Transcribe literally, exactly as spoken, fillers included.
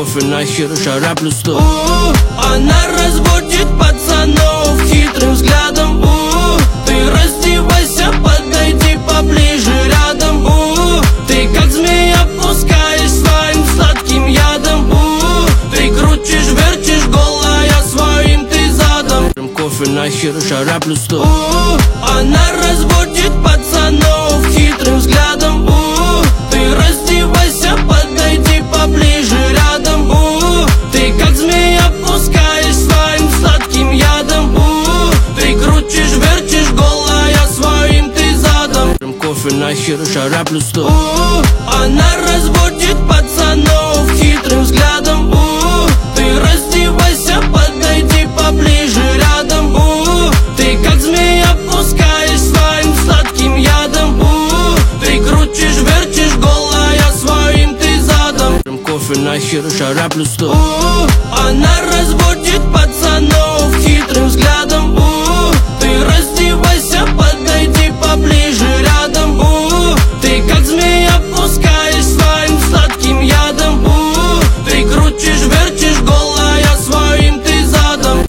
кофе, нахер, жара плюс сто. Она разводит пацанов хитрым взглядом. У, ты раздевайся, подойди поближе рядом. У, ты как змея пускаешь своим сладким ядом. У, ты крутишь, вертишь голая своим ты задом. Кофе, нахер, жара плюс сто. У, она разводит пацанов хитрым взглядом. У, ты раздевайся, подойди поближе рядом. У, ты как змея пускаешь своим сладким ядом. У, ты крутишь, вертишь голая своим ты задом. Кофе, нахер, жара плюс сто. У, она разводит пацанов хитрым взглядом. У, ты раздевайся, подойди поближе рядом. У, ты как змея пускаешь своим сладким ядом. У, ты крутишь, вертишь голая своим ты задом. Кофе, нахер, жара плюс сто. У, она разводит пацанов